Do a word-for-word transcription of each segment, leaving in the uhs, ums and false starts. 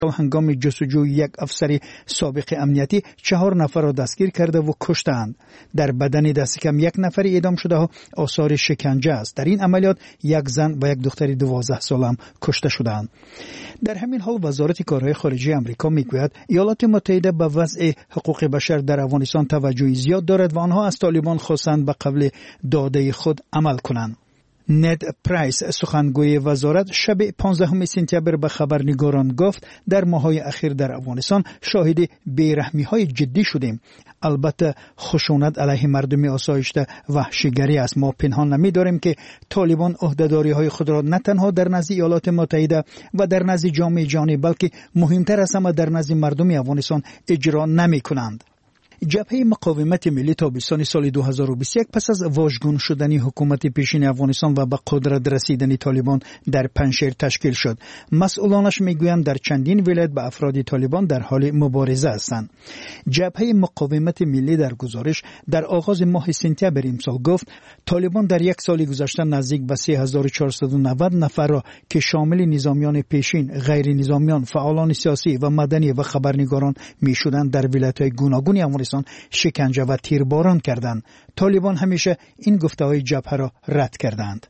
هنگام جستجوی یک افسر سابق امنیتی چهار نفر را دستگیر کرده و کشتند. در بدن دست کم یک نفر اعدام شده ها آثار شکنجه است. در این عملیات یک زن و یک دختر دوازده ساله هم کشته شدند. در همین حال وزارت کارهای خارجه آمریکا میگوید ایالات متحده به وضع حقوق بشر در افغانستان توجه زیاد دارد و آنها از طالبان خواستند به قبل داده خود عمل کنند. ند پرایس سخنگوی وزارت شب پانزدهم سپتامبر به خبرنگاران گفت در ماه‌های اخیر در افغانستان شاهد بیرحمی‌های جدی شدیم. البته خشونت علیه مردم آسایشته وحشیگری است. ما پنهان نمی‌داریم که طالبان عهده‌داری‌های خود را نه تنها در نزد ایالات متحده و در نزد جامعه جهانی بلکه مهمتر از همه در نزد مردم افغانستان اجرا نمی‌کنند. جبهه مقاومت ملی تابستان سال دو هزار و بیست و یک پس از واژگون شدن حکومت پیشین افغانستان و به قدرت رسیدن طالبان در پنجشیر تشکیل شد. مسئولانش میگویند در چندین ولایت به افراد طالبان در حال مبارزه هستند. جبهه مقاومت ملی در گزارش در آغاز ماه سپتامبر امسال گفت طالبان در یک سال گذشته نزدیک به سه هزار و چهارصد و نود نفر را که شامل نظامیان پیشین، غیر نظامیان، فعالان سیاسی و مدنی و خبرنگاران میشدند در ولایت‌های گوناگون افغانستان شکنجه و تیرباران کردند. طالبان همیشه این گفته‌های جبهه را رد کردند.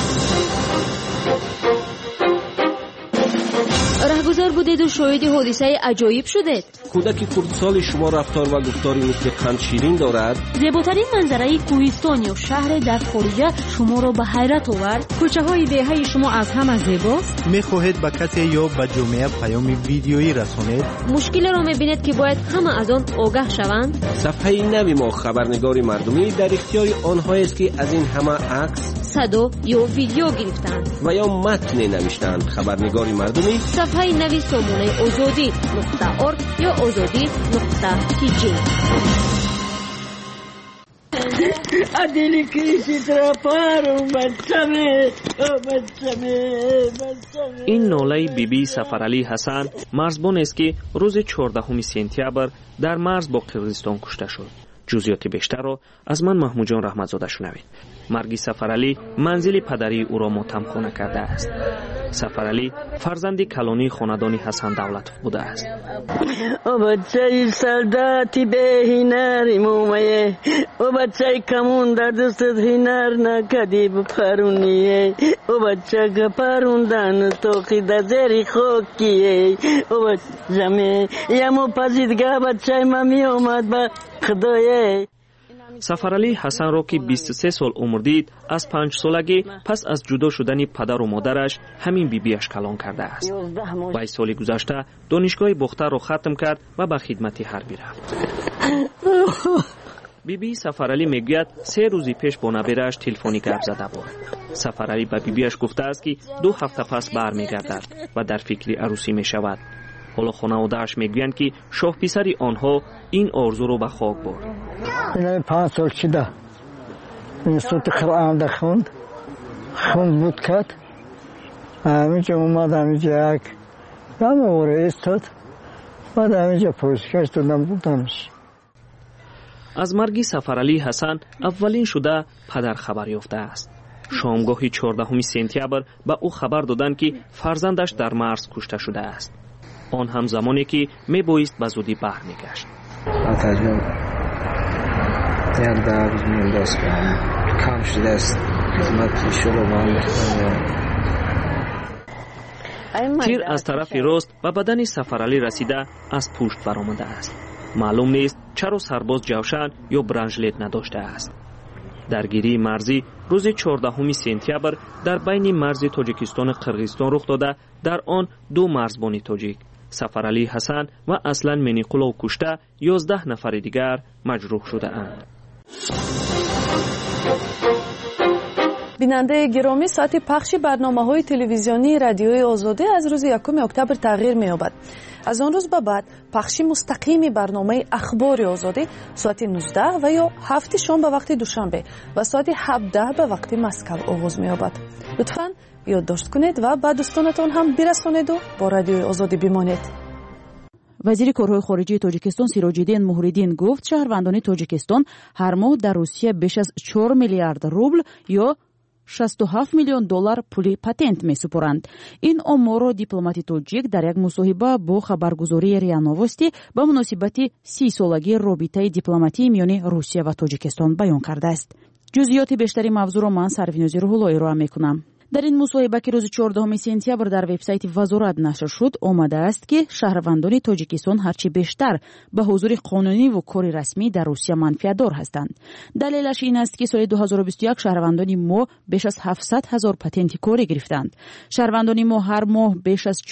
رهگذر بودید و شاهد حادثه عجایب شدید. کودک کردسال شما رفتار و گفتاری مثل قند شیرین دارد. زیباترین منظره کوهستان یا شهر در خارجه شما را به حیرت آورد. کوچه های دهه شما از همه زیباست. میخواهید به کسی یا به جامعه پیام ویدیویی رسانید؟ مشکل را میبینید که باید همه از آن آگاه شوند. صفحه نوی ما خبرنگار مردمی در اختیار آنهایی است که از این همه عکس، صدا یا ویدیو گرفتند و یا متن نوشتند. خبرنگار مردمی صفحه نوی سامانه آزادی نقطه ارگ یا آزادی نقطه تی جی. ادلی کیسی ترپارو بچمه بچمه بچمه. این ناله بیبی سفرعلی حسن مرزبان است که روز چهاردهم سپتامبر در مرز با قرقیزستان کشته شد. جزئیات بیشتر را از من محمود جان رحمتزاده شنوید. مرگ سفرعلی منزل پدری او را ماتمخانه کرده است. سفرعلی فرزند کلانی خاندان حسن دولتوف بوده است. او بچه سلداتی به هنر مومه، او بچه کمون در دستت هنر نکدی بپرونیه، او بچه گپروندن توقی در زیر خوکیه، او بچه می یمو پزیدگاه بچه ممی اومد با خدایه. سفرعلی حسن را که بیست و سه سال عمر دید از پنج سالگی پس از جدا شدن پدر و مادرش همین بیبیش کلان کرده است. و سال گذشته دانشگاه بختر را ختم کرد و به خدمت حربی رفت. بیبی سفرعلی میگوید سه روزی پیش با نبیرش تلفنی گپ زده بود. سفرعلی به بیبیش گفته است که دو هفته پس برمیگردد و در فکر عروسی می شود. حالا خانواده‌اش میگویند که شاه پسری آنها این آرزو رو به خاک برد. این پنج سال شده اینستیتوت قرآن ده خوند خوند بود کرد. همینجا اومد همینجا یک دم اوره استاد بعد همینجا پوزکش دادم بودمش. از مرگ سفرعلی حسن اولین شده پدر خبر یافته است. شامگاه چهاردهم سپتامبر به او خبر دادند که فرزندش در مرز کشته شده است. آن هم زمانی که می بایست به زودی برمیگشت. آتجون در روز مینداز کنم کم شده است خدمت شروع باید. تیر از طرف راست و بدن سفرعلی رسیده از پشت برآمده است. معلوم نیست چرا سرباز جوشن یا برنجلت نداشته است. درگیری مرزی روز چهاردهم سپتامبر در بین مرز تاجیکستان و قرقیزستان رخ داده. در آن دو مرزبان تاجیک سفرعلی حسن و اصلا منیقلو کشته یازده نفر دیگر مجروح شده اند. بیننده گرامی، ساعت پخش برنامه‌های تلویزیونی رادیوی آزادی از روز یکم اکتبر تغییر می‌یابد. از آن روز به بعد پخش مستقیم برنامه اخبار آزادی ساعت نوزده و یا هفت شام به وقت دوشنبه و ساعت هفده به وقت مسکو آغاز می‌یابد. لطفاً یادداشت کنید و به دوستانتان هم برسانید و با رادیوی آزادی بمانید. وزیر کارهای خارجه تاجیکستان سیراج‌الدین موحریدین گفت شهروندان تاجیکستان هر ماه در روسیه بیش از چهار میلیارد روبل یا шасту ҳафт миллион доллар пули патент месупоранд. ин оморро дипломати тоҷик дар як мусоҳиба бо хабаргузории риа новости ба муносибати си солагии робитаи дипломатии миёни русия ва тоҷикистон баён кардааст. ҷузъиёти бештари мавзӯъро ман сарвинози рӯҳулло ироа мекунам. дар ин мусоҳиба ки рӯзи чордаҳуми сентябр дар вебсайти вазорат нашр шуд омадааст ки шаҳрвандони тоҷикистон ҳарчи бештар ба ҳузури қонуниву кори расмӣ дар русия манфиатдор ҳастанд. далелаш ин аст ки соли дуҳазору бисту як шаҳрвандони мо беш аз ҳафтсад ҳазор патенти корӣ гирифтанд. шаҳрвандони мо ҳар моҳ беш аз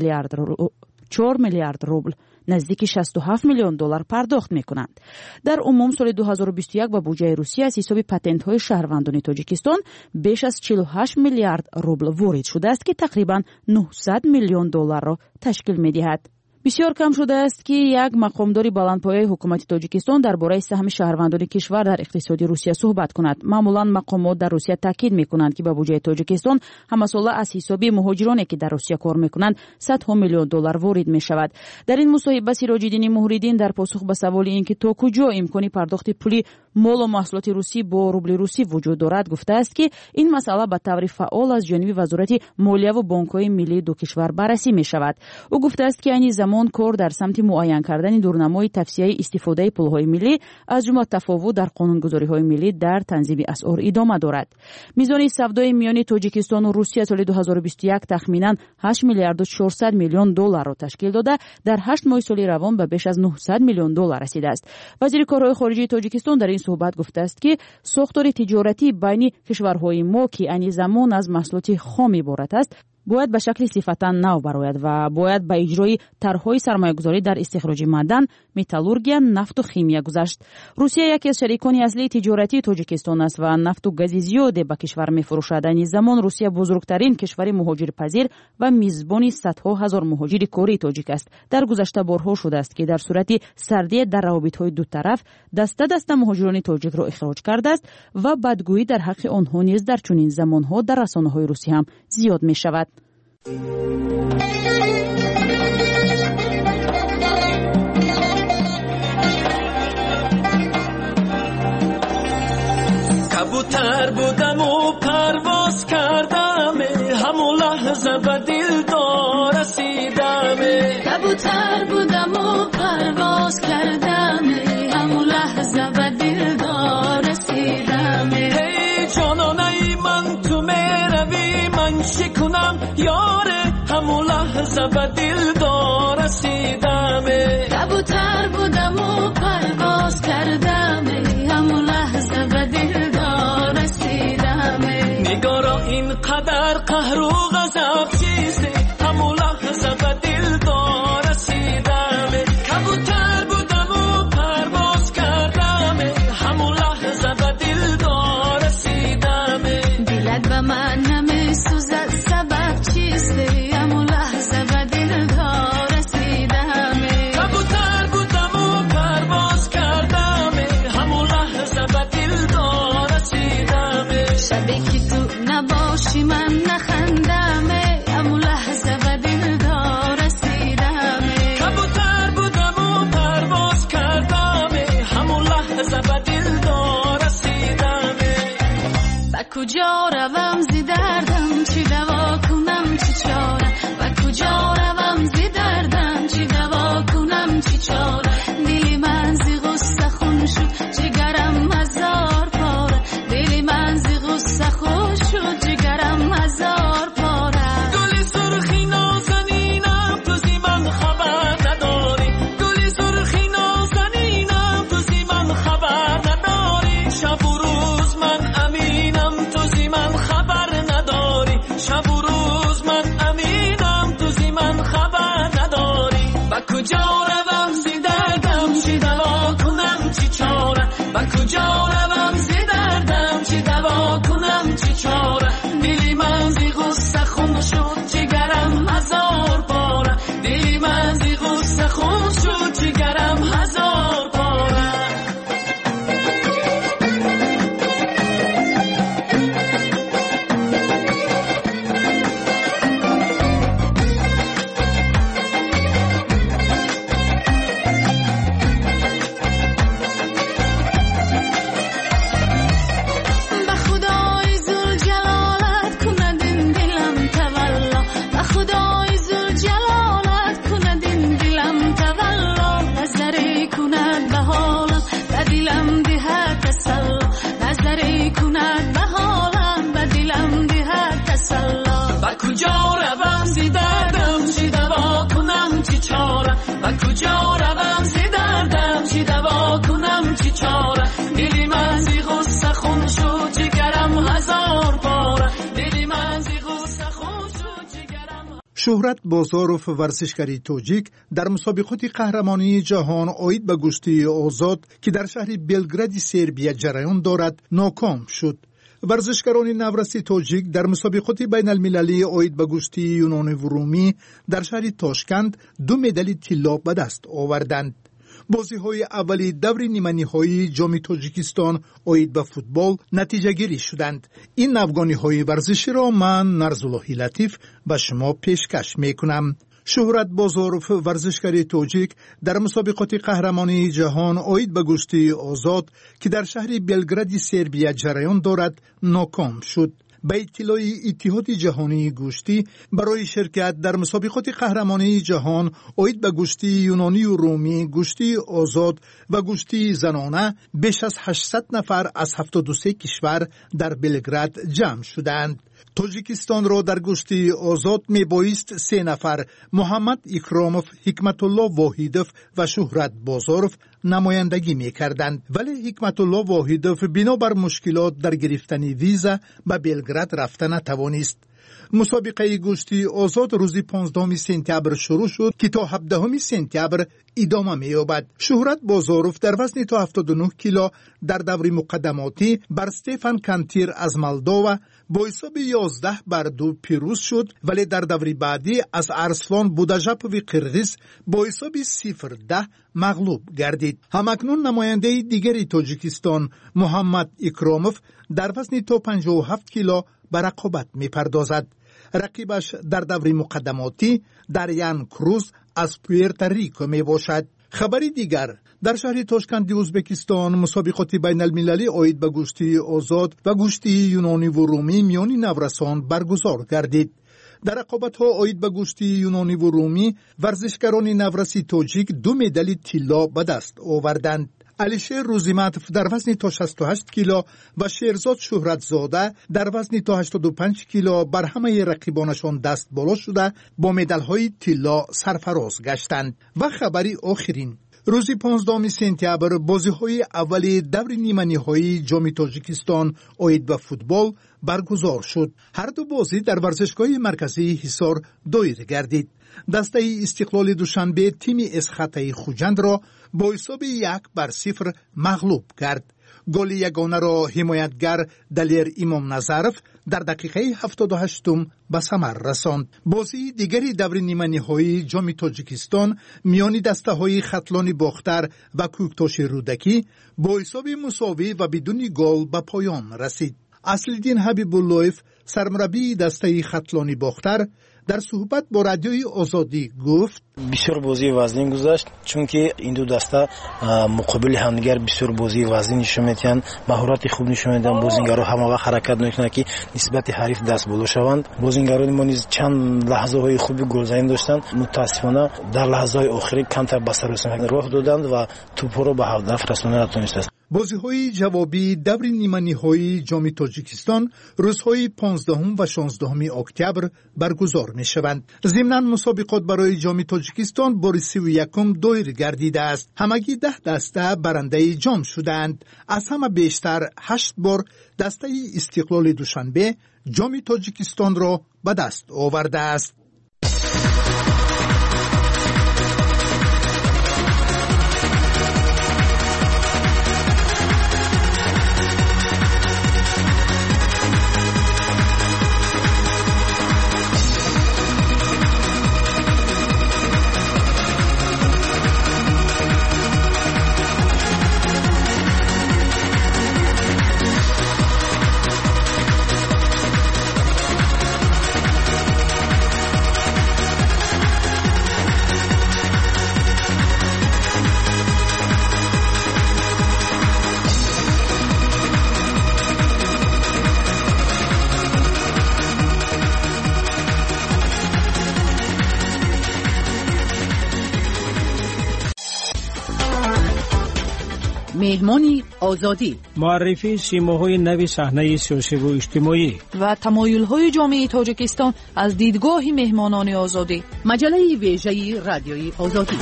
чор миллиард рубл наздики шасту ҳафт миллион доллар пардохт мекунанд. дар умум соли дуҳазору бисту як ба буҷаи русия аз ҳисоби патентҳои шаҳрвандони тоҷикистон беш аз чилу ҳашт миллиард рубл ворид шудааст ки тақрибан нуҳсад миллион долларро ташкил медиҳад. бисёр кам шудааст ки як мақомдори баландпояи ҳукумати тоҷикистон дар бораи саҳми шаҳрвандони кишвар дар иқтисоди русия суҳбат кунад. маъмулан мақомот дар русия таъкид мекунанд ки ба буҷаи тоҷикистон ҳамасола аз ҳисоби муҳоҷироне ки дар русия кор мекунанд садҳо миллион доллар ворид мешавад. дар ин мусоҳиба Сироҷиддини Муҳриддин дар посух ба саволи ин ки то куҷо имкони пардохти пули молу маҳсулоти русӣ бо рубли русӣ вуҷуд дорад гуфтааст ки ин масъала ба таври фаъол аз ҷониби вазорати молияву бонкҳои миллии ду кишвар баррасӣ мешавад. ӯ гуфтааст ки айни замон кор дар самти муайян кардани дурнамои тавсияи истифодаи пулҳои миллӣ аз ҷумла тафовут дар қонунгузориҳои миллӣ дар танзими асъор идома дорад. мизони савдои миёни тоҷикистону русия соли дуҳазору бисту як тахминан ҳашт миллиарду чорсад миллион долларро ташкил дода дар ҳашт моҳи соли равон ба беш аз нуҳсад миллион доллар расидааст. вазири корҳои хориҷии тоҷикистон дар ин суҳбат гуфтааст ки сохтори тиҷоратӣ байни кишварҳои мо ки айни замон аз маҳсулоти хом иборат аст бояд ба шакли сифатан нав барояд ва бояд ба иҷрои тарҳҳои сармоягузорӣ дар истихроҷи маъдан, металлургия, нафту химия гузашт. русия яке аз шарикони аслии тиҷоратии тоҷикистон аст ва нафту гази зиёде ба кишвар мефурӯшад. айни замон русия бузургтарин кишвари муҳоҷирпазир ва мизбони садҳо ҳазор муҳоҷири кории тоҷик аст. дар гузашта борҳо шудааст ки дар сурати сардия дар равобитҳои дутараф даста даста муҳоҷирони тоҷикро ихроҷ кардааст ва бадгӯӣ дар ҳаққи онҳо низ дар чунин замонҳо дар расонаҳои русӣ ҳам зиёд мешавад. کبوتر بودم و پرواز کردم همون لحظه به دلدار رسیدم کبوتر بودم و پرواز کردم همون لحظه به دلدار رسیدم هی جانانه من تو میروی من شکنم یاره همون لحظه به دلدار رسیدم کبوتر بودم و پرواز کردم همون لحظه به دلدار رسیدم نگارا اینقدر قهر و غضب چیزه همون لحظه به دلدار رسیدم کبوتر بودم و پرواز کردم همون لحظه به دلدار رسیدم دلت به من نمیسوزد سبب چیسته همون لحظه به دلدار رسیدم کبوتر بودم و پرواز کردم همون لحظه به دلدار رسیدم شبی که تو نباشی من نخندم همون لحظه به دلدار رسیدم کبوتر بودم و پرواز کردم همون لحظه به دلدار رسیدم با کجا روم زی دردم چی دوا کنم چی چاره با کجا روم زی دردم چی دوا کنم چی چاره دلی من زی غصه خون شد جگرم هزار پاره دلی من زی غصه خون شد جگرم هزار پاره گلی سرخی نازنینم تو زی من خبر نداری گلی سرخی نازنینم تو زی من خبر نداری شب و روز من امینم تو زی من خبر نداری شب و روز من امینم تو زی من شهرت بازاروف ورزشکاری توجیک در مسابقات قهرمانی جهان عاید به گشتی آزاد که در شهر بلگراد سربیا جریان دارد ناکام شد. ورزشکاران نورسی توجیک در مسابقات بین المللی عاید به گشتی یونان و رومی در شهر تاشکند دو مدال طلا به دست آوردند. بازی های اولی دور نیمه نهایی جام تاجیکستان عاید به فوتبال نتیجه گیری شدند. این افغانی های ورزشی را من نرزالله لطیف به شما پیشکش می کنم. شهرت بازاروف ورزشکاری توجیک در مسابقات قهرمانی جهان عاید به گشتی آزاد که در شهر بلگراد سربیا جریان دارد ناکام شد. به اطلاع اتحاد جهانی گشتی برای شرکت در مسابقات قهرمانی جهان عاید به گشتی یونانی و رومی، گشتی آزاد و گشتی زنانه بیش از هشتصد نفر از هفتاد و سه کشور در بلگراد جمع شدند. تاجیکستان را در گشتی آزاد می بایست سه نفر محمد اکراموف، حکمت الله واحدوف و شهرت بازاروف نمایندگی می کردند، ولی حکمت الله واحدوف بنابر مشکلات در گرفتن ویزا به بلگراد رفتن نتوانست. مسابقه گشتی آزاد روز پانزدهم سپتامبر شروع شد که تا هفدهم سپتامبر ادامه می‌یابد. شهرت بازاروف در وزن تا هفتاد و نه کیلو در دور مقدماتی بر استفان کانتیر از مولداوا با حساب یازده بر دو پیروز شد، ولی در دور بعدی از ارسلان بوداژاپوی قرغیز با حساب صفر ده مغلوب گردید. همکنون نماینده دیگری تاجیکستان محمد اکراموف در وزن تا پنجاه و هفت کیلو به رقابت می‌پردازد. رقیبش در دور مقدماتی دریان کروز از پوئرتوریکو می باشد. خبری دیگر در شهر تاشکند ازبکستان مسابقات بین المللی عاید به گشتی آزاد و گشتی یونانی و رومی میان نورسان برگزار گردید. در رقابت‌ها عاید به گشتی یونانی و رومی ورزشکاران نورسی تاجیک دو مدال طلا به دست آوردند. علیشیر روزیمتوف در وزن تا شصت و هشت کیلو و شیرزاد شهرتزاده در وزن تا هشتاد و پنج کیلو بر همه رقیبانشان دست بالا شده با مدال‌های طلا سرفراز گشتند. و خبری آخرین روز پانزدهم سپتامبر بازی‌های اولی دور نیمه نهایی جام تاجیکستان عاید به فوتبال برگزار شد. هر دو بازی در ورزشگاه مرکزی حصار دایر گردید. دسته استقلال دوشنبه تیم اسخطه خوجند را با حساب یک بر صفر مغلوب کرد. گل یگانه را حمایتگر دلیر امام نظرف در دقیقه هفتاد و هشتم به ثمر رساند. بازی دیگری دور نیمه نهایی جام تاجیکستان میان دسته های خطلان باختر و کوکتاش رودکی با حساب مساوی و بدون گل به پایان رسید. اصلالدین حبیب اللهیف سرمربی دسته خطلانی باختر در صحبت با رادیوی آزادی گفت بسیار بازی وزنی گذشت، چون که این دو دسته مقابل همدیگر بسیار بازی وزنی نشون میدن، مهارت خوب نشون میدن. بازیگرا همه وقت حرکت میکنن که نسبت حریف دست بالا شوند. بازیگران ما نیز چند لحظه های خوبی گلزنی داشتن، متاسفانه در لحظه های آخری کمتر به سر رسیدن راه دادند و توپ را به هدف رساندن نتونستند. بازی‌های جوابی دور نیمه نهایی جام تاجیکستان روزهای پانزدهم و شانزدهم اکتبر برگزار می‌شوند. ضمناً مسابقات برای جام تاجیکستان بار سی و یکم دایر گردیده است. همگی ده دسته برنده جام شدند. از همه بیشتر هشت بار دسته استقلال دوشنبه جام تاجیکستان را به دست آورده است. مهمانی آزادی، معرفی سیماهای نوی صحنه سیاسی و اجتماعی و تمایل‌های جامعه تاجیکستان از دیدگاه مهمانان آزادی. مجله ویژه رادیوی آزادی.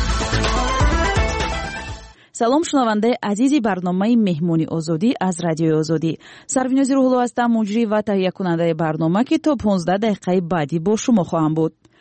سلام شنونده عزیزی برنامه مهمانی آزادی از رادیوی آزادی. سرویناز روحلو هستم، مجری و تهیه کننده برنامه که تا پانزده دقیقه بعدی با شما خواهم بود.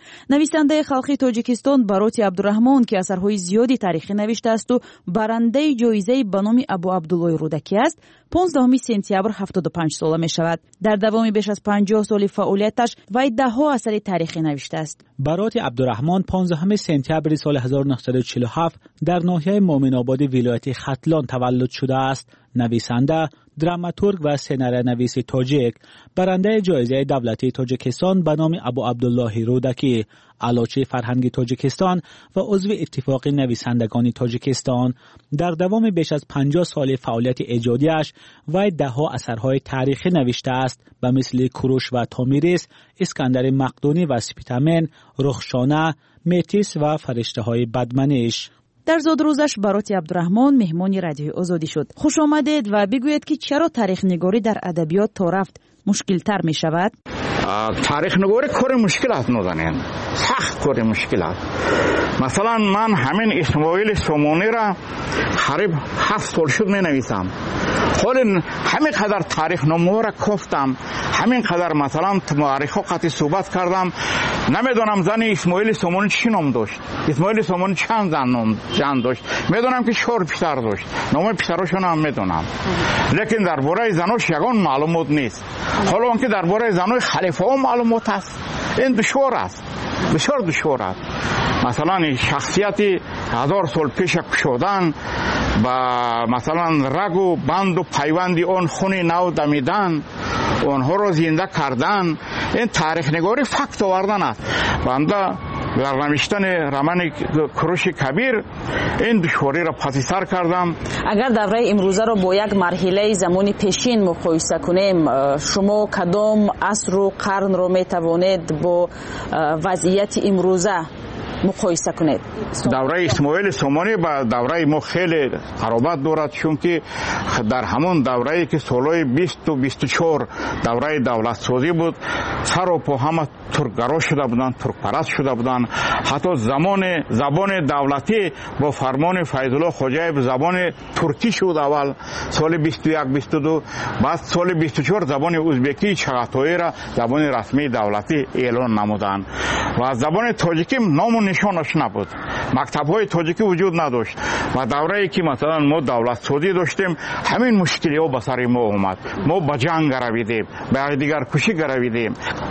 нависандаи халқи тоҷикистон Бароти Абдурахмон ки асарҳои зиёди таърихӣ навишта асту барандаи ҷоизаи ба номи Абу Абдуллои Рӯдакӣ аст, понздаҳуми сентябр ҳафтоду панҷ сола мешавад. дар давоми беш аз панҷоҳ соли фаъолияташ вай даҳҳо асари таърихӣ навиштааст. Бароти Абдурахмон понздаҳуми сентябри соли ҳазору нуҳсаду чилу ҳафт дар ноҳияи Моминободи вилояти Хатлон таваллуд шудааст. нависанда, драматург ва сценариянависи тоҷик, барандаи ҷоизаи давлатии Тоҷикистон ба номи Абу Абдуллоҳи Рӯдакӣ, алочи фарҳанги Тоҷикистон ва узви иттифоқи нависандагони Тоҷикистон. дар давоми беш аз панҷоҳ соли фаъолияти эҷодиаш вай даҳҳо асарҳои таърихӣ навиштааст ба мисли Куруш ва Томирис, Искандари Мақдунӣ ва Спитамен, Рухшона, Метис ва Фариштаҳои Бадманиш. дар зодрӯзаш Бароти Абдурахмон меҳмони Радиои Озодӣ шуд. Хушомадед ва бигӯед ки чаро таърихнигорӣ дар адабиёт то рафт мушкилтар мешавад? таърихнигорӣ кори мушкил аст, нозанин, сахт кори мушкил аст. масалан, ман ҳамин Исмоили Сомонира қариб ҳафт сол шуд менависам. ҳолин ҳамин қадар таърихномаҳоро кофтам, ҳамин қадар масалан муаррихҳо қатъи суҳбат кардам. намедонам зани Исмоили Сомонӣ чӣ ном дошт. Исмоили Сомонӣ чанд зан ном жан дошт. медонам ки чор писар дошт. номаи писарошона ҳам медонам. лекин дар бораи занош ягон маълумот нест. ҳоло он ки дар бораи занои халифаҳо маълумот аст. ин душвор аст. бисёр душвор аст. масалан шахсияти ҳазор сол пеша кушодан ба масалан рагу банду пайванди он хуни нав дамидан, онҳоро зинда кардан, ин таърихнигорӣ факт овардан аст. банда дар навиштани романи Куруши Кабир ин душвориро паси сар кардам. агар давраи имрӯзаро бо як марҳилаи замони пешин муқоиса кунем, шумо кадом асру қарнро метавонед бо вазъияти имрӯза муқоиса кунед? давраи Исмоили Сомонӣ ба давраи мо хеле қаробат дорад, чунки дар ҳамон даврае ки солҳои бисту бисту чор давраи давлатсозӣ буд, сару по ҳама туркгаро шуда буданд, туркпараст шуда буданд. ҳатто замони забони давлатӣ бо фармони Файзулло Хоҷаев забони туркӣ шуд аввал соли бисту як бисту ду, баъд соли бисту чор забони узбекии чағатоиро забони расмии давлатӣ эълон намуданд. ва забони тоҷикӣ ному нишонаш набуд. мактабҳои тоҷикӣ вуҷуд надошт. ва даврае ки масалан мо давлатсозӣ доштем, ҳамин мушкилиҳо ба сари мо омад. мо ба ҷанг гаравидем, ба якдигаркушӣ гаравидем.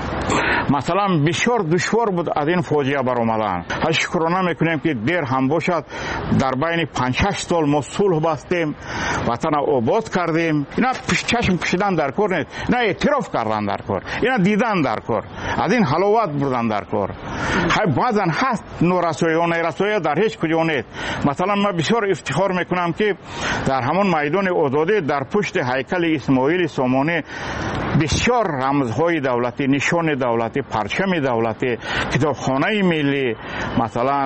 масалан бисёр душвор буд аз ин фоҷиа баромадан. ҳа шукрона мекунем ки дер ҳам бошад дар байни панҷ шаш сол мо сулҳ бастем, ватана обод кардем. ина чашм пӯшидан дар кор нест, ина эътироф кардан дар кор, ина дидан дар кор, аз ин ҳаловат бурдан дар кор. ҳай баъзан ҳаст норасоиҳо, нерасоиҳо дар ҳеҷ куҷо нест. масалан ман бисёр ифтихор мекунам ки дар ҳамон майдони озодӣ дар пушти ҳайкали Исмоили Сомонӣ бисёр рамзҳои давлатӣ, нишони давлатӣ, парчами давлатӣ, китобхонаи миллӣ, масалан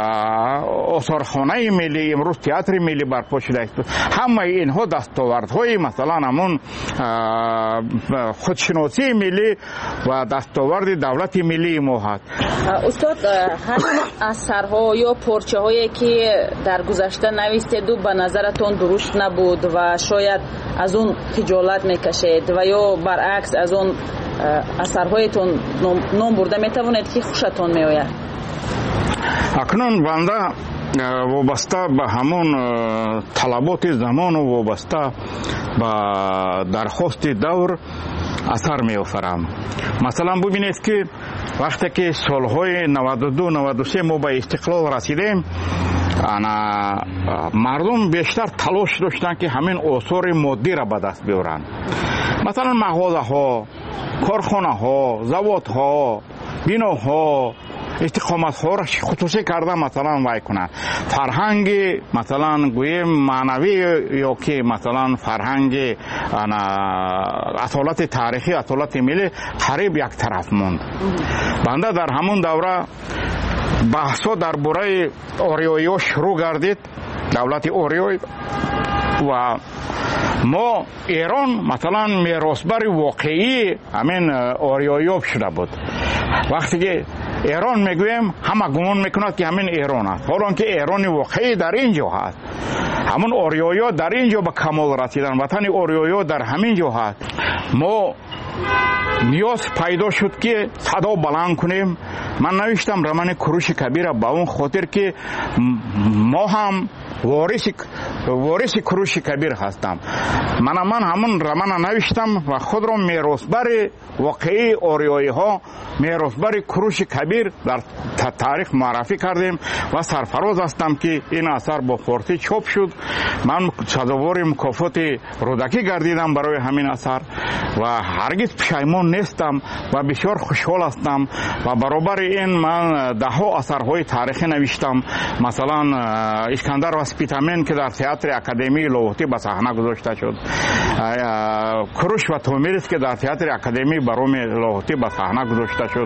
осорхонаи миллӣ, имрӯз театри миллӣ барпо шудааст. ҳамаи инҳо дастовардҳои масалан ҳамон худшиносии миллӣ ва дастоварди давлати миллии мо ҳаст. устод, ҳамин асарҳо ё порчаҳое ки дар гузашта навистеду ба назаратон дуруст набуд ва шояд аз он хиҷолат мекашед ва ё баръакс аз он асарҳоятон ном бурда метавонед ки хушатон меояд? акнун банда вобаста ба ҳамон талаботи замону вобаста ба дархости давр асар меофарам. масалан бубинед ки вақте ки солҳои наваду ду наваду се мо ба истиқлол расидем, ана мардум бештар талош доштанд ки ҳамин осори моддиро ба даст биёранд. масалан мағозаҳо, корхонаҳо, заводҳо, биноҳо, истиқоматҳоро хусусӣ карда масалан вай кунанд. фарҳанги масалан гӯем маънавӣ ё ки масалан фарҳанги асолати таърихӣ, асолати миллӣ қариб як тараф монд. банда дар ҳамон давра баҳсҳо дар бораи ориёиҳо шурӯъ гардид, давлати ориёй. ва мо эрон масалан меросбари воқеии ҳамин ориёиҳо шуда буд. вақте ки эрон мегӯем, ҳама гумон мекунад ки ҳамин эрон аст, ҳоло ки эрони воқеӣ дар ин ҷо ҳаст. ҳамон ориёиҳо дар ин ҷо ба камол расиданд, ватани ориёиҳо дар ҳамин ҷо ҳаст. мо نیاز پیدا شد که صدا بلند کنیم. من نوشتم رمان کوروش کبیر با اون خاطر که ما هم وارث وارث کوروش کبیر هستم. من من همون رمان نوشتم و خود را میراثبر واقعی آریایی ها، میراثبر کوروش کبیر در تاریخ معرفی کردیم و سرفراز هستم که این اثر با فارسی چاپ شد. من سزاوار مکافات رودکی گردیدم برای همین اثر و هرگز پشیمان نیستم و بسیار خوشحال هستم و برابر این من ده ها اثرهای تاریخی نوشتم. مثلا اسکندر و سپیتامین که در تئاتر اکادمی لاهوتی به صحنه گذاشته شد، کوروش و تومیرس که در تئاتر اکادمی بروم لاهوتی به صحنه گذاشته شد.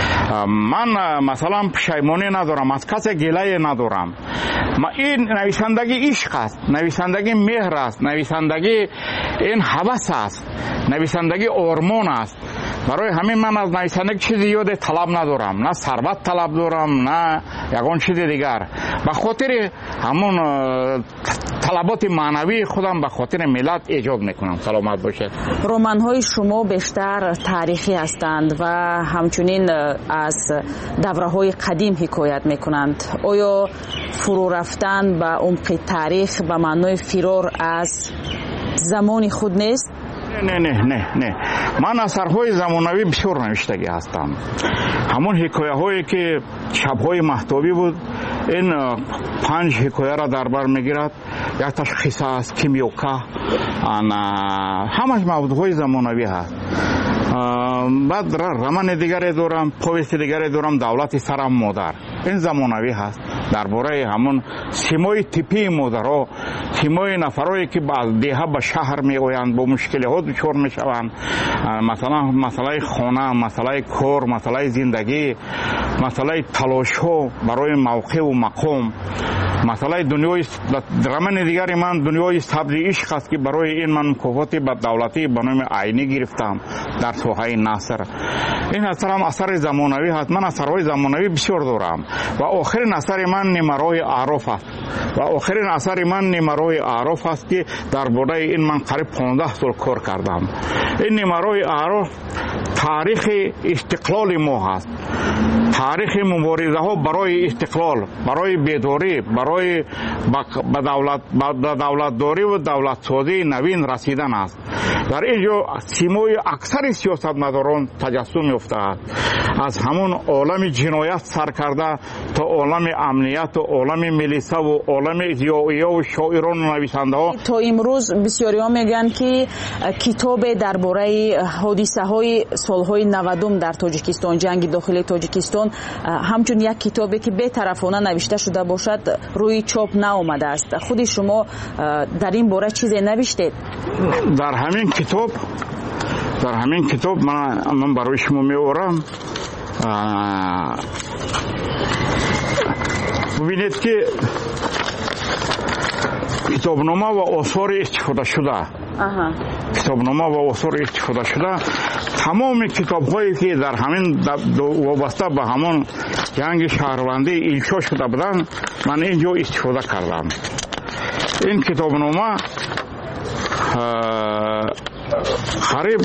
من مثلا پشیمانی ندارم، از کسی گله ندارم. ما این نویسندگی عشق است، نویسندگی مهر است، نویسندگی این هوس است، نویسندگی آرمان است. برای همین من از نویسندگی چیزی زیاد طلب ندارم، نه ثروت طلب دارم نه یگان چیز دیگر. به خاطر همون طلبات معنوی خودم به خاطر ملت ایجاد میکنم. سلامت باشید. رمان های شما بیشتر تاریخی هستند و همچنین از دوره های قدیم حکایت میکنند. آیا فرو رفتن به عمق تاریخ به معنای فرار از زمان خود نیست؟ نه نه نه نه من اثرهای زمانوی بسیار نوشتگی هستم. همون حکایه هایی که شبهای مهتابی بود، این پنج حکایه را در بر میگیرد. یک تاش قصه است، کیمیوکا، همش موضوعهای زمانوی هست. بعد رمان دیگری دارم، پویست دیگری دارم، دولت سرم مادر. این زمانوی هست، درباره همون سیمای تیپی مادرها، سیمای نفرایی که از دیها به شهر می آیند، با مشکل ها دچار می شوند. مثلا مسئله خانه، مسئله کار، مسئله زندگی، مسئله تلاش ها برای موقع و مقام. مسئله دنیای رمان دیگری من دنیای سبز عشق است که برای این من مکافات به دولتی به نام عینی گرفتم در ساحه نثر. این اثر هم اثر زمانوی هست. من اثرهای زمانوی بسیار دارم و آخرین اثر من نمرای اعراف است و آخرین اثر من نمرای اعراف است که درباره این من قریب پانزده سال کار کردم. این نمرای اعراف تاریخ استقلال ما هست، تاریخ مبارزه ها برای استقلال، برای بیداری، برای به دولت به دولتداری و دولت سازی نوین رسیدن است. در اینجا سیمای اکثر سیاستمداران تجسم یافته است. از همون عالم جنایت سر کرده تا عالم امنیت و عالم ملیسا و عالم ضیائیه و شاعران و نویسنده ها. تا امروز بسیاری ها میگن که کتاب درباره حادثه های سالهای نودم در تاجیکستان، جنگ داخلی تاجیکستان، همچون یک کتابی که بی‌طرفانه نوشته شده باشد روی چاپ نآمده است. خود شما در این باره چیزی نوشتید؟ در همین کتاب در همین کتاب من من برای شما می‌آورم. ببینید که کتابنامه و آثار استفاده شده، آها. کتابنامه و آثار استفاده شده، تمام کتاب‌هایی که در همین وابسته به همون جنگ شهروندی انشا شده بودند من اینجا استفاده کردم. این کتابنامه قریب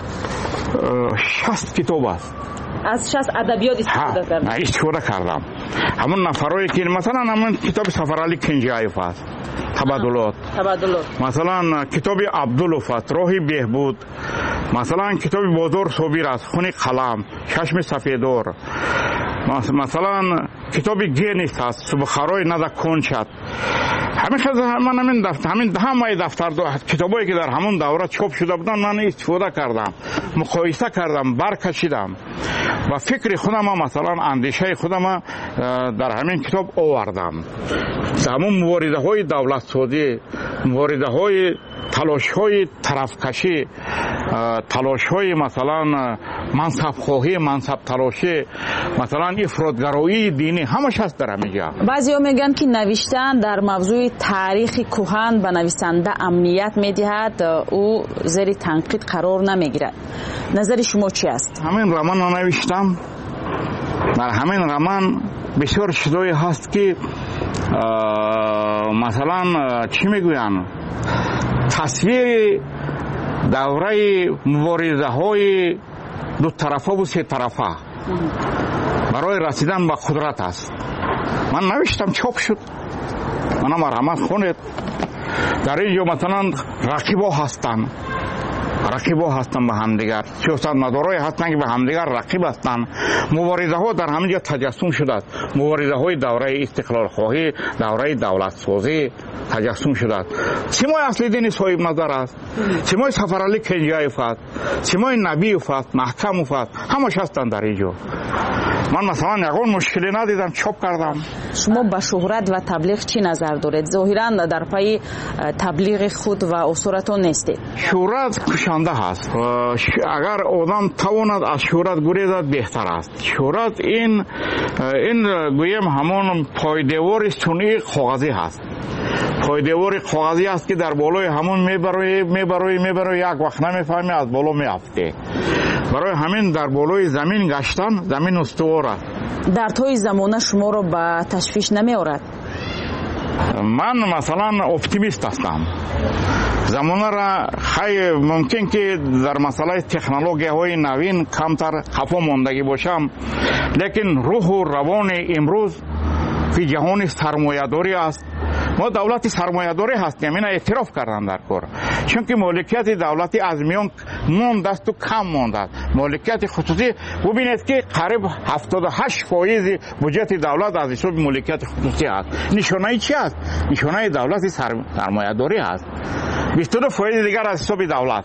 شصت کتاب است. از شصت ادبیات استفاده کردم. استفاده کردم. همون نفرایی که مثلا همون کتاب سفرعلی کنجایف است، تبادلات. تبادلات. مثلا کتاب عبدالوف است، راهی بهبود. مثلا کتاب بازار صابر است، خون قلم، چشم سفیدار. مثلا کتاب گینیس است، سبخارای نزد کنچت. همین خیلی من همین دفتر همین همه دفتر کتابایی که در همون دوره چاپ شده بودن من استفاده کردم، مقایسه کردم، برکشیدم و فکر خودم مثلا اندیشه خودم در همین کتاب آوردم. همون مبارزه های دولت سازی، مبارزه های تلاش های طرفکشی، تلاش های مثلا منصب خواهی، منصب تلاشی، مثلا افراطگرایی دینی، همش هست در همینجا. بعضی ها میگن که نوشتن در موضوع تاریخ کهن به نویسنده امنیت میدهد، او زیر تنقید قرار نمیگیرد. نظر شما چی است؟ همین رمان رو نوشتم. در همین رمان بسیار چیزایی هست که مثلا چی میگوین، تصویر دوره مبارزه های ду тарафа ва се тарафа барои расидан ба қудрат аст. ман навиштам, чоп шуд, мана марҳамат хонед. дар ин ҷо масалан рақибо ҳастанд, рақибо ҳастанд ба ҳамдигар, сиёсатмадорое ҳастанд ки ба ҳамдигар рақиб ҳастанд. муборизаҳо дар ҳама ҷо таҷассум шудааст. муборизаҳои давраи истиқлолхоҳӣ, давраи давлатсозӣ таҷассум шудааст. симои аслиддини соҳибназар аст, симои сафаралӣ кенҷаев аст, симои набиев аст, маҳкамов аст, ҳамаш ҳастанд дар ин ҷо. ман масалан ягон мушкиле надидам, чоп кардам. шумо ба шӯҳрат ва таблиғ чӣ назар доред? зоҳиран дар пайи таблиғи худ ва осуратон нестед. шӯҳрат кушанда ҳаст. агар одам тавонад аз шӯҳрат гурезад, беҳтар аст. шӯҳрат ин ин гӯем ҳамон пойдевори сунъии коғазӣ ҳаст. пойдевори коғазӣ аст ки дар болои ҳамон мебарои мебарои мебарои як вақт намефаҳмӣ, аз боло меафтӣ. барои ҳамин дар болои замин гаштан, замин устувор аст. дардҳои замона шуморо ба ташвиш намеорад? ман масалан оптимист ҳастам. замонара хай мумкин ки дар масъалаи технологияҳои навин камтар хафо мондагӣ бошам, лекин рӯҳу равони имрӯз фи ҷаҳони сармоядорӣ аст. мо давлати сармоядорӣ ҳастем, ина эътироф кардан дар кор. чунки моликияти давлатӣ аз миён мондасту кам мондааст. моликияти хусусӣ бубинед ки қариб ҳафтоду ҳашт фоизи буҷети давлат аз ҳисоби моликияти хусусӣ аст. нишонаи чи аст? нишонаи давлати сармоядорӣ аст. бисту ду фоизи дигар аз ҳисоби давлат.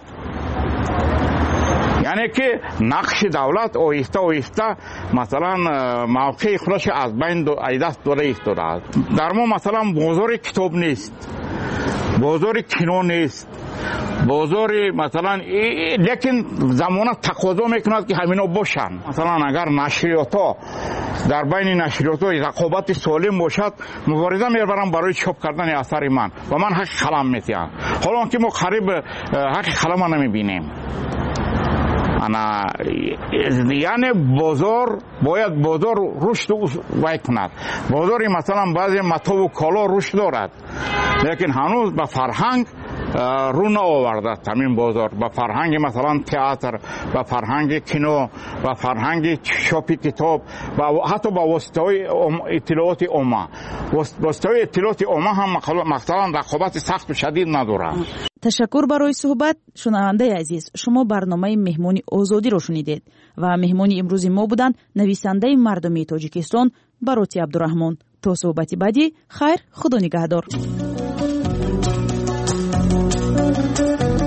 яъне ки нақши давлат оҳиста оҳиста масалан мавқеи худашо аз байн аз даст дода истодааст. дар мо масалан бозори китоб нест, бозори кино нест, бозори масалан, лекин замона тақозо мекунад ки ҳамино бошанд. масалан агар нашриёто дар байни нашриёто рақобати солим бошад, мубориза мебарам барои чоп кардани асари ман ва ман ҳаққи қалам метиҳам. ҳолон ки мо қариб ҳаққи қалама намебинем. ана яъне бозор бояд бозор рушд вай кунад. бозори масалан баъзе матову коло рушд дорад, лекин ҳанӯз ба фарҳанг рӯ наовардааст. ҳамин бозор ба фарҳанги масалан театр, ба фарҳанги кино, ба фарҳанги чопи китоб, ҳатто ба воситаҳои иттилооти омма. воситаҳои иттилооти омма ҳам масалан рақобати сахту шадид надорад. ташаккур барои суҳбат. шунавандаи азиз, шумо барномаи меҳмони озодиро шунидед ва меҳмони имрӯзи мо буданд нависандаи мардумии Тоҷикистон Бароти Абдураҳмон. то суҳбати баъдӣ, хайр, худо нигаҳдор.